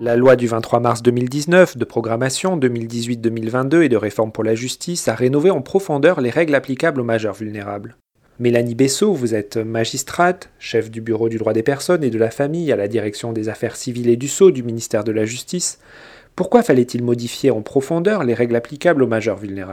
La loi du 23 mars 2019 de programmation 2018-2022 et de réforme pour la justice a rénové en profondeur les règles applicables aux majeurs vulnérables. Mélanie Bessot, vous êtes magistrate, chef du bureau du droit des personnes et de la famille à la direction des affaires civiles et du sceau du ministère de la Justice. Pourquoi fallait-il modifier en profondeur les règles applicables aux majeurs vulnérables ?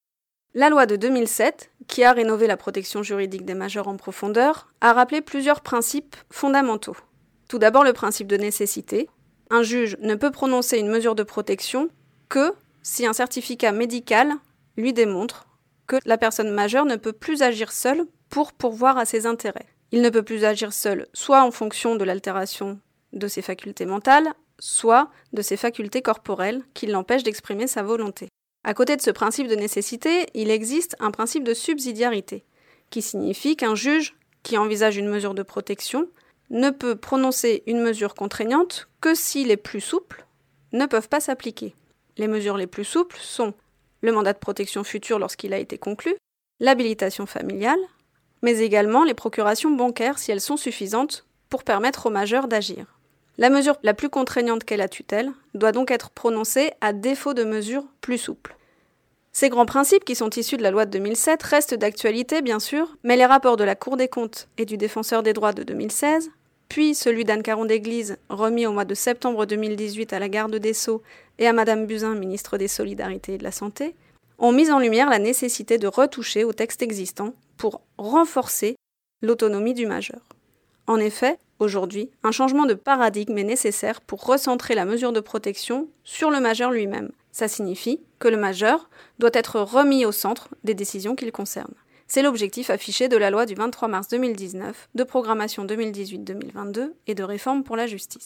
La loi de 2007, qui a rénové la protection juridique des majeurs en profondeur, a rappelé plusieurs principes fondamentaux. Tout d'abord le principe de nécessité. Un juge ne peut prononcer une mesure de protection que si un certificat médical lui démontre que la personne majeure ne peut plus agir seule pour pourvoir à ses intérêts. Il ne peut plus agir seul, soit en fonction de l'altération de ses facultés mentales, soit de ses facultés corporelles qui l'empêchent d'exprimer sa volonté. À côté de ce principe de nécessité, il existe un principe de subsidiarité, qui signifie qu'un juge qui envisage une mesure de protection ne peut prononcer une mesure contraignante que si les plus souples ne peuvent pas s'appliquer. Les mesures les plus souples sont le mandat de protection futur lorsqu'il a été conclu, l'habilitation familiale, mais également les procurations bancaires si elles sont suffisantes pour permettre aux majeurs d'agir. La mesure la plus contraignante qu'est la tutelle doit donc être prononcée à défaut de mesures plus souples. Ces grands principes qui sont issus de la loi de 2007 restent d'actualité bien sûr, mais les rapports de la Cour des comptes et du Défenseur des droits de 2016, puis celui d'Anne Caron-Déglise remis au mois de septembre 2018 à la garde des Sceaux et à Madame Buzyn, ministre des Solidarités et de la Santé, ont mis en lumière la nécessité de retoucher au texte existant pour renforcer l'autonomie du majeur. En effet, aujourd'hui, un changement de paradigme est nécessaire pour recentrer la mesure de protection sur le majeur lui-même. Ça signifie que le majeur doit être remis au centre des décisions qu'il concerne. C'est l'objectif affiché de la loi du 23 mars 2019, de programmation 2018-2022 et de réforme pour la justice.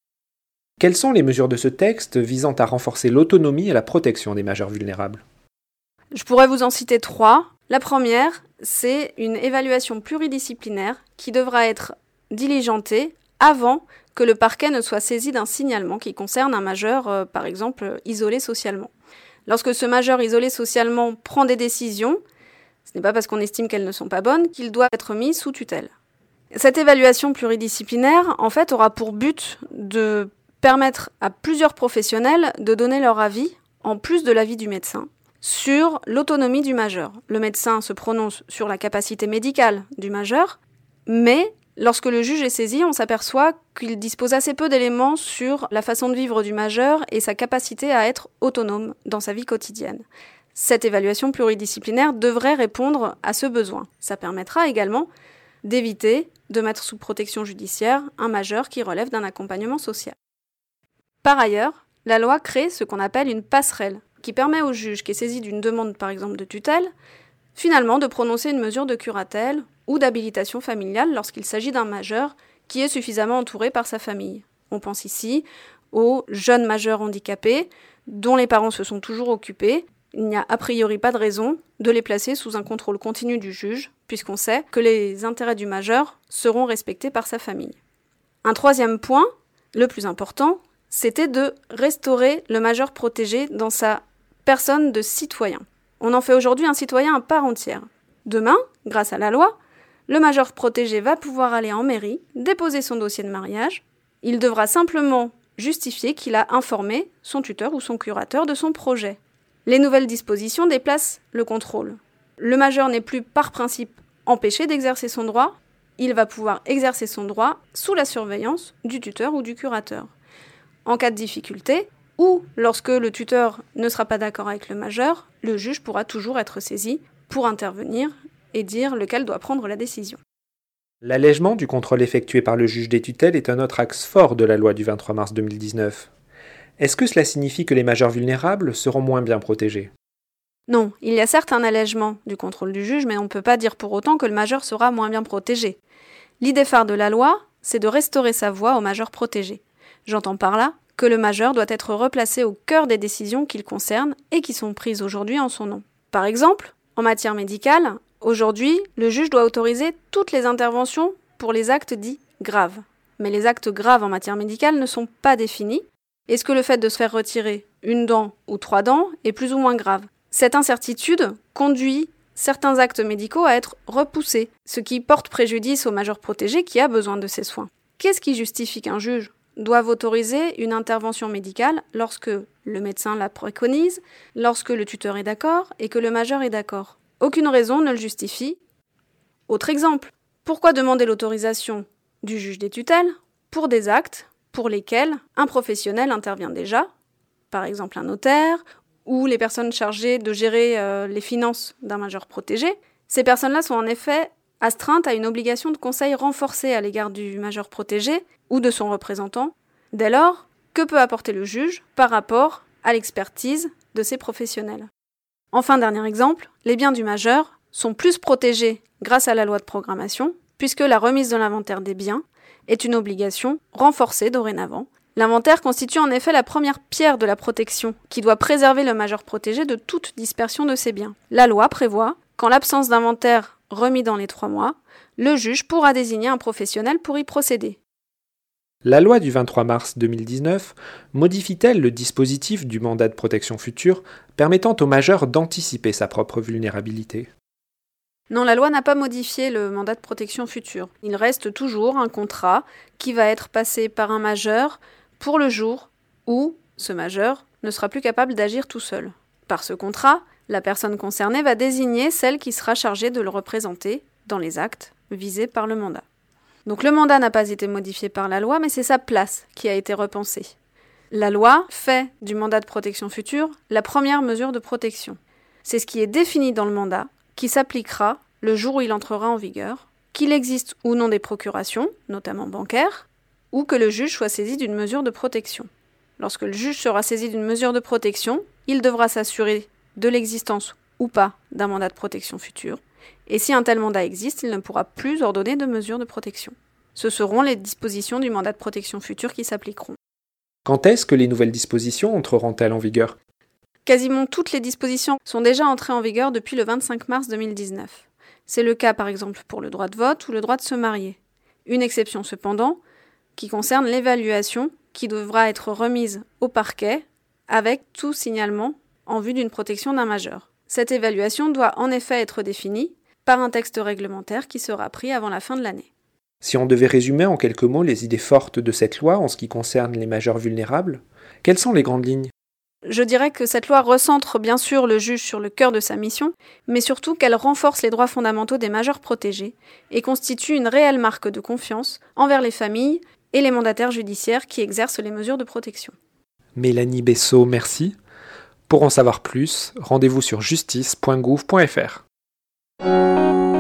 Quelles sont les mesures de ce texte visant à renforcer l'autonomie et la protection des majeurs vulnérables ? Je pourrais vous en citer 3. La première, c'est une évaluation pluridisciplinaire qui devra être diligentée avant que le parquet ne soit saisi d'un signalement qui concerne un majeur, par exemple, isolé socialement. Lorsque ce majeur isolé socialement prend des décisions, ce n'est pas parce qu'on estime qu'elles ne sont pas bonnes qu'il doit être mis sous tutelle. Cette évaluation pluridisciplinaire, en fait, aura pour but de permettre à plusieurs professionnels de donner leur avis, en plus de l'avis du médecin, sur l'autonomie du majeur. Le médecin se prononce sur la capacité médicale du majeur, mais lorsque le juge est saisi, on s'aperçoit qu'il dispose assez peu d'éléments sur la façon de vivre du majeur et sa capacité à être autonome dans sa vie quotidienne. Cette évaluation pluridisciplinaire devrait répondre à ce besoin. Ça permettra également d'éviter de mettre sous protection judiciaire un majeur qui relève d'un accompagnement social. Par ailleurs, la loi crée ce qu'on appelle une passerelle, qui permet au juge qui est saisi d'une demande par exemple de tutelle, finalement de prononcer une mesure de curatelle ou d'habilitation familiale lorsqu'il s'agit d'un majeur qui est suffisamment entouré par sa famille. On pense ici aux jeunes majeurs handicapés dont les parents se sont toujours occupés. Il n'y a a priori pas de raison de les placer sous un contrôle continu du juge, puisqu'on sait que les intérêts du majeur seront respectés par sa famille. Un troisième point, le plus important, c'était de restaurer le majeur protégé dans sa personne de citoyen. On en fait aujourd'hui un citoyen à part entière. Demain, grâce à la loi, le majeur protégé va pouvoir aller en mairie, déposer son dossier de mariage. Il devra simplement justifier qu'il a informé son tuteur ou son curateur de son projet. Les nouvelles dispositions déplacent le contrôle. Le majeur n'est plus par principe empêché d'exercer son droit, il va pouvoir exercer son droit sous la surveillance du tuteur ou du curateur. En cas de difficulté, ou lorsque le tuteur ne sera pas d'accord avec le majeur, le juge pourra toujours être saisi pour intervenir et dire lequel doit prendre la décision. L'allègement du contrôle effectué par le juge des tutelles est un autre axe fort de la loi du 23 mars 2019. Est-ce que cela signifie que les majeurs vulnérables seront moins bien protégés ? Non, il y a certes un allègement du contrôle du juge, mais on ne peut pas dire pour autant que le majeur sera moins bien protégé. L'idée phare de la loi, c'est de restaurer sa voix au majeur protégé. J'entends par là que le majeur doit être replacé au cœur des décisions qu'il concerne et qui sont prises aujourd'hui en son nom. Par exemple, en matière médicale, aujourd'hui, le juge doit autoriser toutes les interventions pour les actes dits graves. Mais les actes graves en matière médicale ne sont pas définis. Est-ce que le fait de se faire retirer une dent ou 3 dents est plus ou moins grave ? Cette incertitude conduit certains actes médicaux à être repoussés, ce qui porte préjudice au majeur protégé qui a besoin de ces soins. Qu'est-ce qui justifie qu'un juge doivent autoriser une intervention médicale lorsque le médecin la préconise, lorsque le tuteur est d'accord et que le majeur est d'accord. Aucune raison ne le justifie. Autre exemple, pourquoi demander l'autorisation du juge des tutelles pour des actes pour lesquels un professionnel intervient déjà, par exemple un notaire ou les personnes chargées de gérer les finances d'un majeur protégé? Ces personnes-là sont en effet astreintes à une obligation de conseil renforcée à l'égard du majeur protégé ou de son représentant. Dès lors, que peut apporter le juge par rapport à l'expertise de ces professionnels? Enfin, dernier exemple, les biens du majeur sont plus protégés grâce à la loi de programmation, puisque la remise de l'inventaire des biens est une obligation renforcée dorénavant. L'inventaire constitue en effet la première pierre de la protection, qui doit préserver le majeur protégé de toute dispersion de ses biens. La loi prévoit qu'en l'absence d'inventaire remis dans les 3 mois, le juge pourra désigner un professionnel pour y procéder. La loi du 23 mars 2019 modifie-t-elle le dispositif du mandat de protection future, permettant au majeur d'anticiper sa propre vulnérabilité? Non, la loi n'a pas modifié le mandat de protection future. Il reste toujours un contrat qui va être passé par un majeur pour le jour où ce majeur ne sera plus capable d'agir tout seul. Par ce contrat, la personne concernée va désigner celle qui sera chargée de le représenter dans les actes visés par le mandat. Donc le mandat n'a pas été modifié par la loi, mais c'est sa place qui a été repensée. La loi fait du mandat de protection future la première mesure de protection. C'est ce qui est défini dans le mandat, qui s'appliquera le jour où il entrera en vigueur, qu'il existe ou non des procurations, notamment bancaires, ou que le juge soit saisi d'une mesure de protection. Lorsque le juge sera saisi d'une mesure de protection, il devra s'assurer de l'existence ou pas d'un mandat de protection future, et si un tel mandat existe, il ne pourra plus ordonner de mesures de protection. Ce seront les dispositions du mandat de protection future qui s'appliqueront. Quand est-ce que les nouvelles dispositions entreront-elles en vigueur? Quasiment toutes les dispositions sont déjà entrées en vigueur depuis le 25 mars 2019. C'est le cas par exemple pour le droit de vote ou le droit de se marier. Une exception cependant, qui concerne l'évaluation qui devra être remise au parquet avec tout signalement en vue d'une protection d'un majeur. Cette évaluation doit en effet être définie par un texte réglementaire qui sera pris avant la fin de l'année. Si on devait résumer en quelques mots les idées fortes de cette loi en ce qui concerne les majeurs vulnérables, quelles sont les grandes lignes? Je dirais que cette loi recentre bien sûr le juge sur le cœur de sa mission, mais surtout qu'elle renforce les droits fondamentaux des majeurs protégés et constitue une réelle marque de confiance envers les familles et les mandataires judiciaires qui exercent les mesures de protection. Mélanie Bessot, merci. Pour en savoir plus, rendez-vous sur justice.gouv.fr.